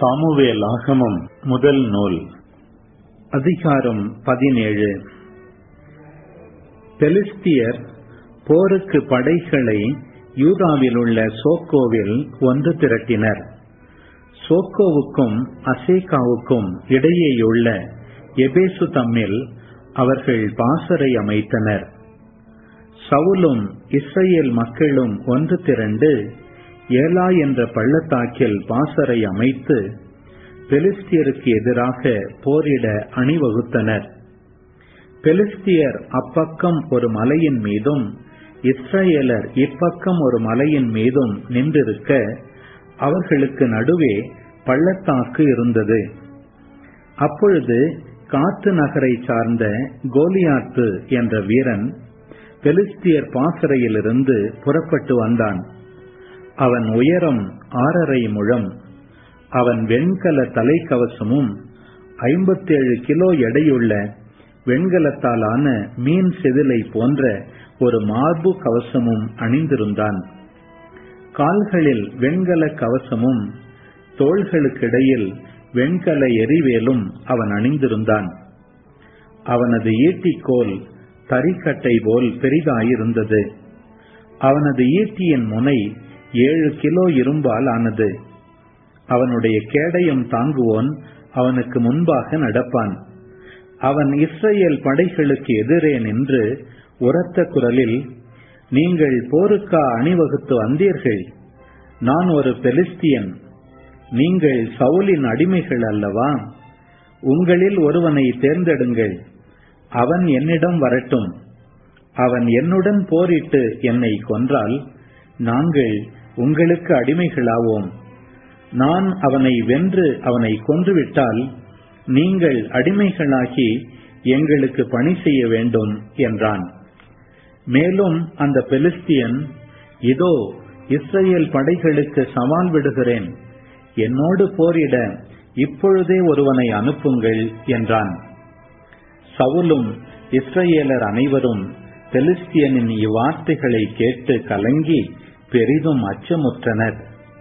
சாமுவேலாகமம் முதல் நூல் அதிகாரம் 17. பெலிஸ்தியர் போருக்கு படைகளை யூதாவில் உள்ள சோக்கோவில் ஒன்று திரட்டினர். சோக்கோவுக்கும் அசேக்காவுக்கும் இடையேயுள்ள எபேசு தம்மில் அவர்கள் பாசறை அமைத்தனர். சவுலும் இஸ்ரவேல் மக்களும் ஒன்று திரண்டு ஏலா என்ற பள்ளத்தாக்கில் பாசறை அமைத்து பெலிஸ்தியருக்கு எதிராக போரிட அணிவகுத்தனர். பெலிஸ்தியர் அப்பக்கம் ஒரு மலையின் மீதும் இஸ்ரவேலர் இப்பக்கம் ஒரு மலையின் மீதும் நின்றிருக்க அவர்களுக்கு நடுவே பள்ளத்தாக்கு இருந்தது. அப்பொழுது காத்து நகரை சார்ந்த கோலியாத்து என்ற வீரன் பெலிஸ்தியர் பாசறையிலிருந்து புறப்பட்டு வந்தான். அவன் உயரம் 6.5 முழம். அவன் வெண்கல தலைக்கவசமும் 57 கிலோ எடையுள்ள வெண்கலத்தாலான மீன் செதிலை போன்ற ஒரு மார்பு கவசமும் அணிந்திருந்தான். கால்களில் வெண்கல கவசமும் தோள்களுக்கிடையில் வெண்கல எரிவேலும் அவன் அணிந்திருந்தான். அவனது ஈட்டிக்கோல் தறிக்கட்டை போல் பெரிதாயிருந்தது. அவனது ஈட்டியின் முனை 7 கிலோ இரும்பால் ஆனது. அவனுடைய கேடயம் தாங்குவோன் அவனுக்கு முன்பாக நடப்பான். அவன் இஸ்ரவேல் படைகளுக்கு எதிரே நின்று உரத்த குரலில், நீங்கள் போருக்கா அணிவகுத்து வந்தீர்கள்? நான் ஒரு பெலிஸ்தியன். நீங்கள் சவுலின் அடிமைகள் அல்லவா? உங்களில் ஒருவனை தேர்ந்தெடுங்கள், அவன் என்னிடம் வரட்டும். அவன் என்னுடன் போரிட்டு என்னை கொன்றால் நாங்கள் உங்களுக்கு அடிமைகளாவோம். நான் அவனை வென்று அவனை கொன்றுவிட்டால் நீங்கள் அடிமைகளாகி எங்களுக்கு பணி செய்ய வேண்டும் என்றான். மேலும் அந்த பெலிஸ்தியன், இதோ இஸ்ரவேல் படைகளுக்கு சவால் விடுகிறேன், என்னோடு போரிட இப்பொழுதே ஒருவனை அனுப்புங்கள் என்றான். சவுலும் இஸ்ரவேலர் அனைவரும் பெலிஸ்தியனின் இவ்வார்த்தைகளை கேட்டு கலங்கி பெரிதும் அச்சமுற்றனர்.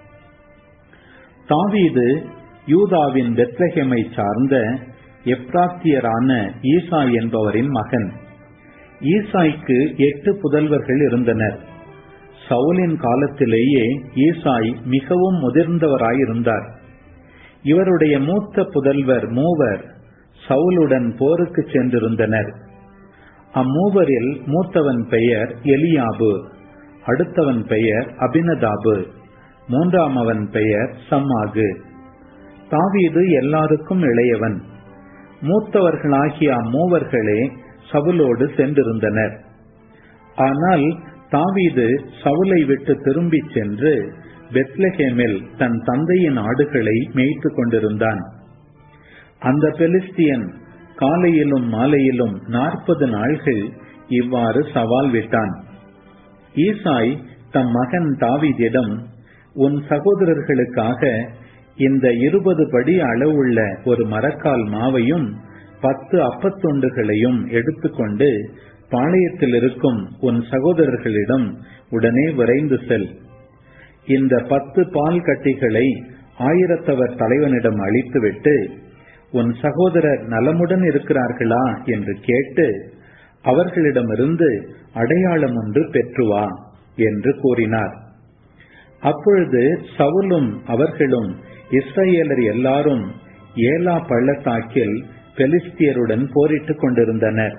தாவீது யூதாவின் பெத்லெகேமை சார்ந்த எப்ராத்தியரான ஈசாய் என்பவரின் மகன். ஈசாய்க்கு 8 புதல்வர்கள் இருந்தனர். சவுலின் காலத்திலேயே ஈசாய் மிகவும் முதிர்ந்தவராயிருந்தார். இவருடைய மூத்த புதல்வர் 3 சவுலுடன் போருக்கு சென்றிருந்தனர். அம்மூவரில் மூத்தவன் பெயர் எலியாபு, அடுத்தவன் பெயர் அபினதாபு, மூன்றாமவன் பெயர் சம்மாகு. தாவீது எல்லாருக்கும் இளையவன். மூத்தவர்களாகிய அம்மூவர்களே சவுலோடு சென்றிருந்தனர். ஆனால் தாவீது சவுலை விட்டு திரும்பி சென்று பெத்லெகேமில் தன் தந்தையின் ஆடுகளை மேய்த்து கொண்டிருந்தான். அந்த பெலிஸ்தியன் காலையிலும் மாலையிலும் 40 நாள்கள் இவ்வாறு சவால் விட்டான். ஈசாய் தம் மகன் தாவீதிடம், உன் சகோதரர்களுக்காக இந்த 20 படி அளவுள்ள ஒரு மரக்கால் மாவையும் 10 அப்பத்துண்டுகளையும் எடுத்துக்கொண்டு பாளையத்தில் இருக்கும் உன் சகோதரர்களிடம் உடனே விரைந்து செல். இந்த 10 பால் கட்டிகளை 1000 தலைவனிடம் அளித்துவிட்டு, உன் சகோதரர் நலமுடன் இருக்கிறார்களா என்று கேட்டு அவர்களிடமிருந்து அடையாளம் ஒன்று பெற்று வா என்று கூறினார். அப்பொழுது சவுலும் அவர்களும் இஸ்ரவேலர் எல்லாரும் ஏலா பள்ளத்தாக்கில் பெலிஸ்தியருடன் போரிட்டுக் கொண்டிருந்தனர்.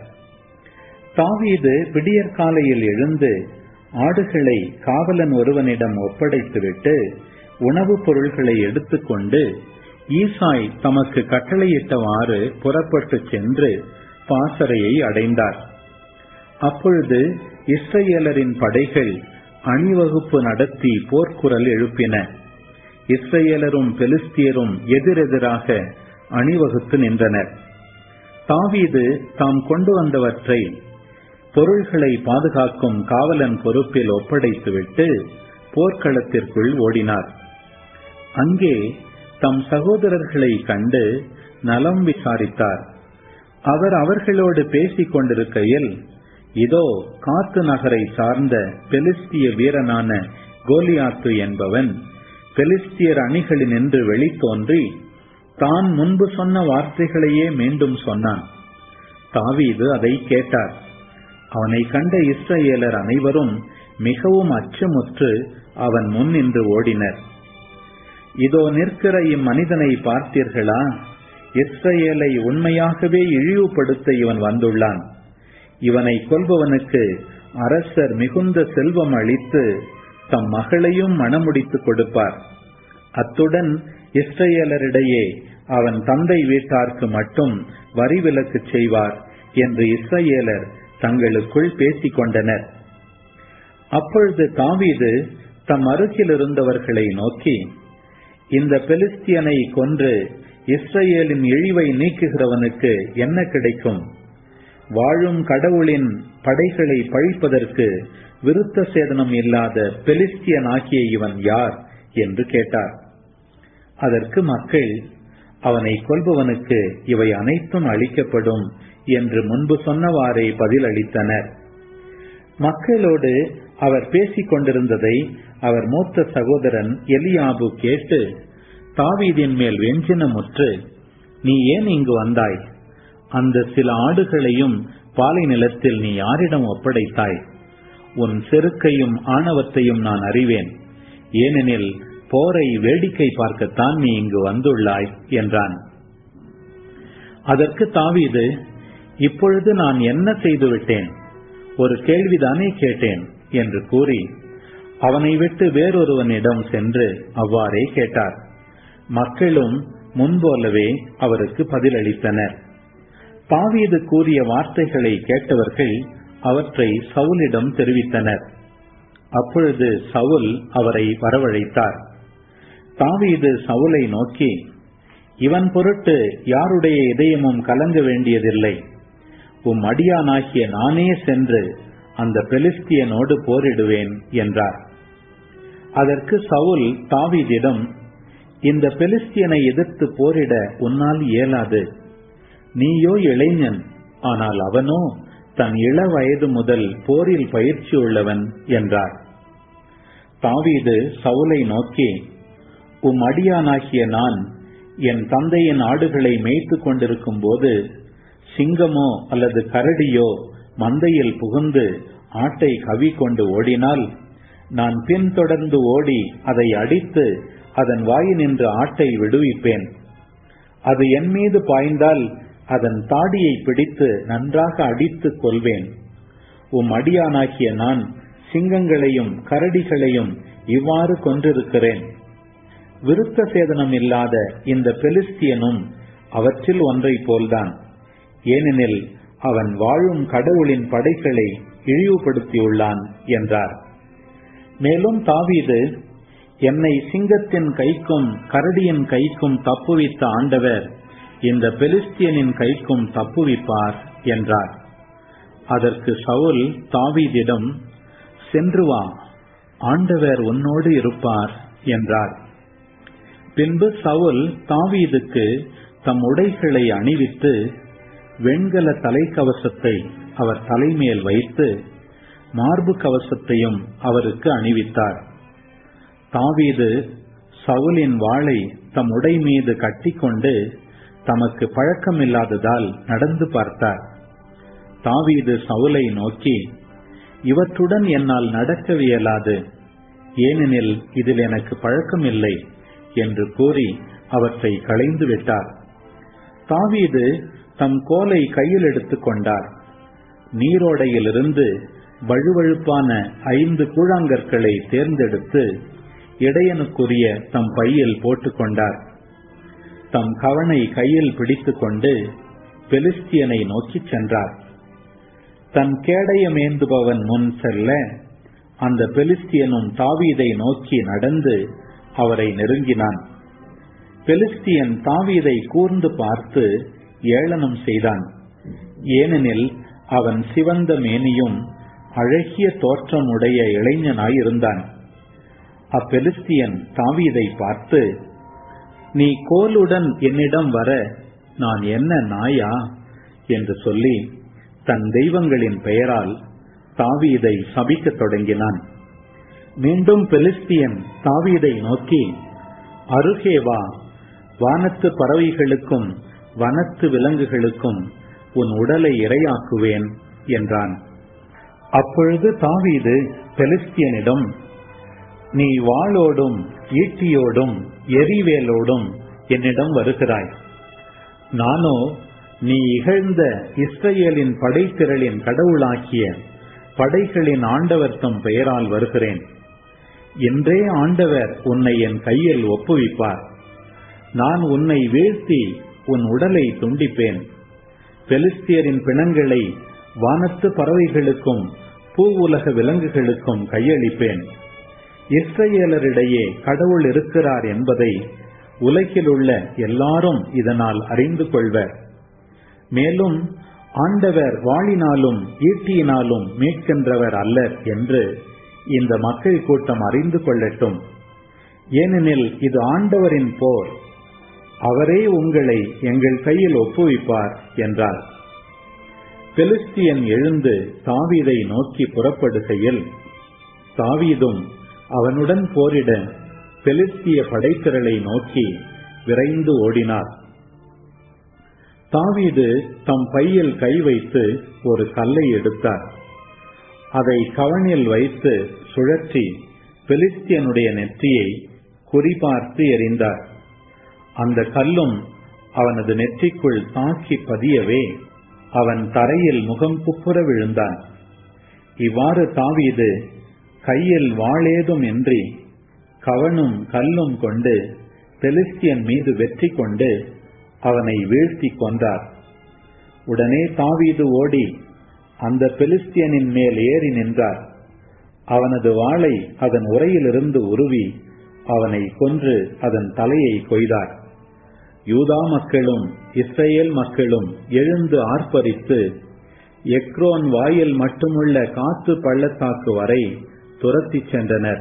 தாவீது விடியற்காலையில் எழுந்து ஆடுகளை காவலன் ஒருவனிடம் ஒப்படைத்துவிட்டு உணவுப் பொருள்களை எடுத்துக்கொண்டு ஈசாய் தமக்கு கட்டளையிட்டவாறு புறப்பட்டு சென்று பாசறையை அடைந்தார். அப்பொழுது இஸ்ரவேலரின் படைகள் அணிவகுப்பு நடத்தி போர்க்குரல் எழுப்பின. இஸ்ரவேலரும் பெலிஸ்தியரும் எதிரெதிராக அணிவகுத்து நின்றனர். தாவீது தாம் கொண்டு வந்தவற்றை பொருள்களை பாதுகாக்கும் காவலன் பொறுப்பில் ஒப்படைத்துவிட்டு போர்க்களத்திற்குள் ஓடினார். அங்கே தம் சகோதரர்களை கண்டு நலம் விசாரித்தார். அவர் அவர்களோடு பேசிக் கொண்டிருக்கையில், இதோ காத்து நகரை சார்ந்த பெலிஸ்திய வீரனான கோலியாத்து என்பவன் பெலிஸ்தியர் அணிகளினின்று வெளித்தோன்றி தான் முன்பு சொன்ன வார்த்தைகளையே மீண்டும் சொன்னான். தாவீது அதை கேட்டார். அவனை கண்ட இஸ்ரவேலர் அனைவரும் மிகவும் அச்சமுற்று அவன் முன் நின்று ஓடினர். இதோ நிற்கிற இம்மனிதனை பார்த்தீர்களா? இஸ்ரவேலை உண்மையாகவே இழிவுபடுத்த இவன் வந்துள்ளான். இவனை கொல்பவனுக்கு அரசர் மிகுந்த செல்வம் அளித்து தம் மகளையும் மணமுடித்துக் கொடுப்பார். அத்துடன் இஸ்ரவேலரிடையே அவன் தந்தை வீட்டார்க்கு மட்டும் வரி விலக்கு செய்வார் என்று இஸ்ரவேலர் தங்களுக்குள் பேசிக் கொண்டனர். அப்பொழுது தாவீது தம் அருகில் இருந்தவர்களை நோக்கி, இந்த பெலிஸ்தியனை கொன்று இஸ்ரவேலின் இழிவை நீக்குகிறவனுக்கு என்ன கிடைக்கும்? வாழும் கடவுளின் படைகளை பழிப்பதற்கு விருத்த சேதனம் இல்லாத பெலிஸ்தியன் ஆகிய இவன் யார் என்று கேட்டார். அதற்கு மக்கள், அவனை கொல்பவனுக்கு இவை அனைத்தும் அளிக்கப்படும் என்று முன்பு சொன்னவாறே பதில் அளித்தனர். மக்களோடு அவர் பேசிக் கொண்டிருந்ததை அவர் மூத்த சகோதரன் எலியாபு கேட்டு தாவீதின் மேல் வெஞ்சினமுற்று, நீ ஏன் இங்கு வந்தாய்? அந்த சில ஆடுகளையும் பாலை நிலத்தில் நீ யாரிடம் ஒப்படைத்தாய்? உன் செருக்கையும் ஆணவத்தையும் நான் அறிவேன். ஏனெனில் போரை வேடிக்கை பார்க்கத்தான் நீ இங்கு வந்துள்ளாய் என்றான். அதற்கு தாவீது, இப்பொழுது நான் என்ன செய்துவிட்டேன்? ஒரு கேள்விதானே கேட்டேன் என்று கூறி அவனை விட்டு வேறொருவனிடம் சென்று அவ்வாறே கேட்டார். மக்களும் முன்போலவே அவருக்கு பதிலளித்தனர். தாவீது கூறிய வார்த்தைகளை கேட்டவர்கள் அவற்றை சவுலிடம் தெரிவித்தனர். அப்பொழுது சவுல் அவரை வரவழைத்தார். தாவீது சவுலை நோக்கி, இவன் பொருட்டு யாருடைய இதயமும் கலங்க வேண்டியதில்லை. உம் அடியானாகிய நானே சென்று அந்த பெலிஸ்தியனோடு போரிடுவேன் என்றார். அதற்கு சவுல் தாவீதிடம், இந்த பெலிஸ்தியனை எதிர்த்து போரிட உன்னால் இயலாது. நீயோ இளைஞன், ஆனால் அவனோ தன் இள வயது முதல் போரில் பயிற்சி உள்ளவன் என்றார். தாவீது சவுலை நோக்கி, உம் அடியானாகிய நான் என் தந்தையின் ஆடுகளை மேய்த்து கொண்டிருக்கும் போது சிங்கமோ அல்லது கரடியோ மந்தையில் புகுந்து ஆட்டை கவி கொண்டு ஓடினால் நான் பின்தொடர்ந்து ஓடி அதை அடித்து அதன் வாயினின்று ஆட்டை விடுவிப்பேன். அது என் மீது பாய்ந்தால் அதன் தாடியை பிடித்து நன்றாக அடித்து கொள்வேன். உம் அடியானாகிய நான் சிங்கங்களையும் கரடிகளையும் இவ்வாறு கொன்றிருக்கிறேன். விருத்த சேதனம் இல்லாத இந்த பெலிஸ்தியனும் அவற்றில் ஒன்றை போல்தான். ஏனெனில் அவன் வாழும் கடவுளின் படைகளை இழிவுபடுத்தியுள்ளான் என்றார். மேலும் தாவீது, என்னை சிங்கத்தின் கைக்கும் கரடியின் கைக்கும் தப்புவித்த ஆண்டவர் இந்த பெலிஸ்தியனின் கைக்கும் தப்புவிப்பார் என்றார். அதற்கு சவுல் தாவீதிடம், சென்று வா, ஆண்டவர் உன்னோடு இருப்பார் என்றார். பின்பு சவுல் தாவீதுக்கு தம் உடைகளை அணிவித்து வெண்கல தலைக்கவசத்தை அவர் தலைமேல் வைத்து மார்பு கவசத்தையும் அவருக்கு அணிவித்தார். தாவீது சவுலின் வாளை தம் உடை மீது கட்டிக்கொண்டு தமக்கு பழக்கமில்லாததால் நடந்து பார்த்தார். தாவீது சவுலை நோக்கி, இவற்றுடன் என்னால் நடக்கவியலாது, ஏனெனில் இதில் எனக்கு பழக்கமில்லை என்று கூறி அவற்றை களைந்து விட்டார். தாவீது தம் கோலை கையில் எடுத்துக் கொண்டார். நீரோடையிலிருந்து வழுவழுப்பான 5 கூழாங்கற்களை தேர்ந்தெடுத்து இடையனுக்குரிய தம் பையில் போட்டுக்கொண்டார். தம் கவனை கையில் பிடித்துக் கொண்டு பெலிஸ்தியனை நோக்கி சென்றார். தன் கேடயமேந்துபவன் முன் செல்ல அந்த பெலிஸ்தியனும் தாவீதை நோக்கி நடந்து அவரை நெருங்கினான். பெலிஸ்தியன் தாவீதை கூர்ந்து பார்த்து ஏளனம் செய்தான். ஏனெனில் அவன் சிவந்த மேனியும் அழகிய தோற்றமுடைய இளைஞனாயிருந்தான். அப்பெலிஸ்தியன் தாவீதை பார்த்து, நீ கோலுடன் என்னிடம் வர நான் என்ன நாயா என்று சொல்லி தன் தெய்வங்களின் பெயரால் தாவீதை சபிக்கத் தொடங்கினான். மீண்டும் பெலிஸ்தியன் தாவீதை நோக்கி, அருகே வா, வானத்து பறவைகளுக்கும் வனத்து விலங்குகளுக்கும் உன் உடலை இரையாக்குவேன் என்றான். அப்பொழுது தாவீது பெலிஸ்தியனிடம், நீ வாளோடும் ஈட்டியோடும் எரிவேலோடும் என்னிடம் வருகிறாய், நானோ நீ இகழ்ந்த இஸ்ரவேலின் படைத்திரளின் கடவுளாக்கிய படைகளின் ஆண்டவர் தம் பெயரால் வருகிறேன். இன்றே ஆண்டவர் உன்னை என் கையில் ஒப்புவிப்பார். நான் உன்னை வீழ்த்தி உன் உடலை துண்டிப்பேன். பெலிஸ்தியரின் பிணங்களை வானத்து பறவைகளுக்கும் பூவுலக விலங்குகளுக்கும் கையளிப்பேன். இஸ்ரவேலரிடையே கடவுள் இருக்கிறார் என்பதை உலகில் உள்ள எல்லாரும் இதனால் அறிந்து கொள்வர். மேலும் ஆண்டவர் வாளினாலும் ஈட்டியினாலும் மீட்கின்றவர் அல்லர் என்று இந்த மக்கள் கூட்டம் அறிந்து கொள்ளட்டும். ஏனெனில் இது ஆண்டவரின் போர், அவரே உங்களை எங்கள் கையில் ஒப்புவிப்பார் என்றார். பெலிஸ்தியன் எழுந்து தாவீதை நோக்கி புறப்படுகையில் தாவீதும் அவனுடன் போரிட பெலிஸ்திய படைத்திரளை நோக்கி விரைந்து ஓடினார். தாவீது தம் பையில் கை வைத்து ஒரு கல்லை எடுத்தார். அதை கவனில் வைத்து சுழற்றி பெலிஸ்தியனுடைய நெற்றியை குறிபார்த்து எறிந்தார். அந்த கல்லும் அவனது நெற்றிக்குள் தாக்கி பதியவே அவன் தரையில் முகம் குப்புற விழுந்தான். இவ்வாறு தாவீது கையில் வாளேதும் இன்றி கவனும் கல்லும் கொண்டு பெலிஸ்தியன் மீது வெற்றி கொண்டு அவனை வீழ்த்தி கொன்றார். உடனே தாவீது ஓடி அந்த பெலிஸ்தியனின் மேல் ஏறி நின்றார். அவனது வாளை அதன் உறையிலிருந்து உருவி அவனை கொன்று அதன் தலையை கொய்தார். யூதா மக்களும் இஸ்ரேல் மக்களும் எழுந்து ஆர்ப்பரித்து எக்ரோன் வாயில் மட்டுமுள்ள காத்து பள்ளத்தாக்கு வரை துரத்தி சென்றனர்.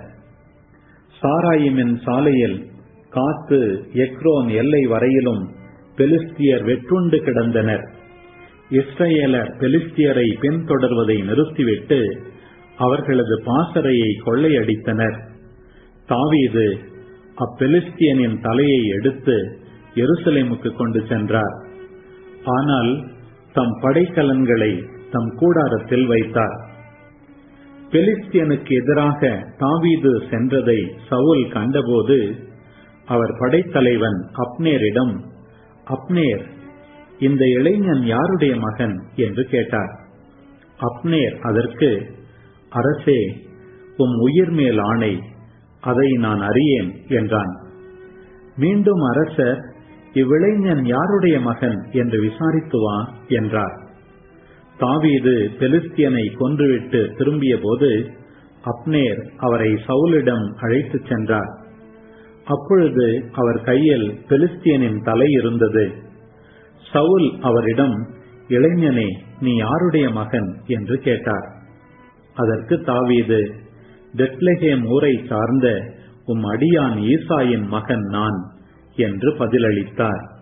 சாராயிமின் சாலையில் காத்து எக்ரோன் எல்லை வரையிலும் பெலிஸ்தியர் வெற்றுண்டு கிடந்தனர். இஸ்ரேலர் பெலிஸ்தியரை பின்தொடர்வதை நிறுத்திவிட்டு அவர்களது பாசறையை கொள்ளையடித்தனர். தாவீது அப்பெலிஸ்தியனின் தலையை எடுத்து எருசலேமுக்கு கொண்டு சென்றார். ஆனால் தம் படைக்கலன்களை தம் கூடாரத்தில் வைத்தார். பெலிஸ்தியனுக்கு எதிராக தாவீது சென்றதை சவுல் கண்டபோது அவர் படைத்தலைவன் அப்னேரிடம், அப்னேர், இந்த இளைஞன் யாருடைய மகன் என்று கேட்டார். அப்னேர் அதற்கு, அரசே, உம் உயிர் மேல் ஆணை, அதை நான் அறியேன் என்றான். மீண்டும் அரசர், இவ்விளைஞன் யாருடைய மகன் என்று விசாரித்து வா என்றார். தாவீது பெலிஸ்தியனை கொன்றுவிட்டு திரும்பிய போது அப்னேர் அவரை சவுலிடம் அழைத்து சென்றார். அப்பொழுது அவர் கையில் பெலிஸ்தியனின் தலை இருந்தது. சவுல் அவரிடம், இளைஞனே, நீ யாருடைய மகன் என்று கேட்டார். அதற்கு தாவீது, பெத்லெகேம் ஊரை சார்ந்த உம் அடியான் ஈசாயின் மகன் நான் என்று பதிலளித்தார்.